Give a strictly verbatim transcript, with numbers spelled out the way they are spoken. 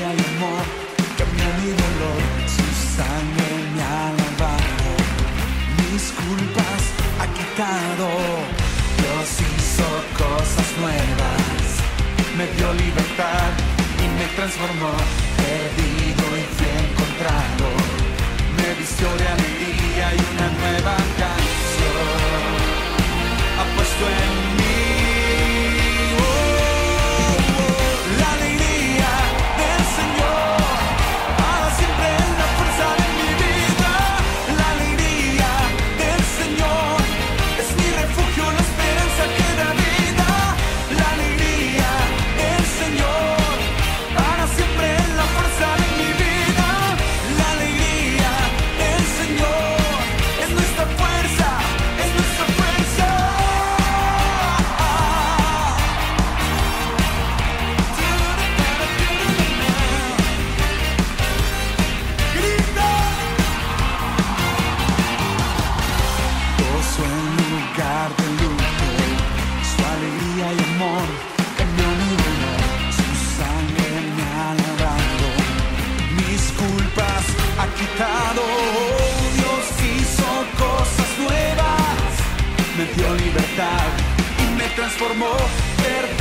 alegría y amor, cambió mi dolor, su sangre me ha lavado, mis culpas ha quitado. Dios hizo cosas nuevas, me dio libertad y me transformó, perdido y fui encontrado, me vistió de alegría y una nueva canción ha puesto en mí. Dios hizo cosas nuevas, me dio libertad y me transformó.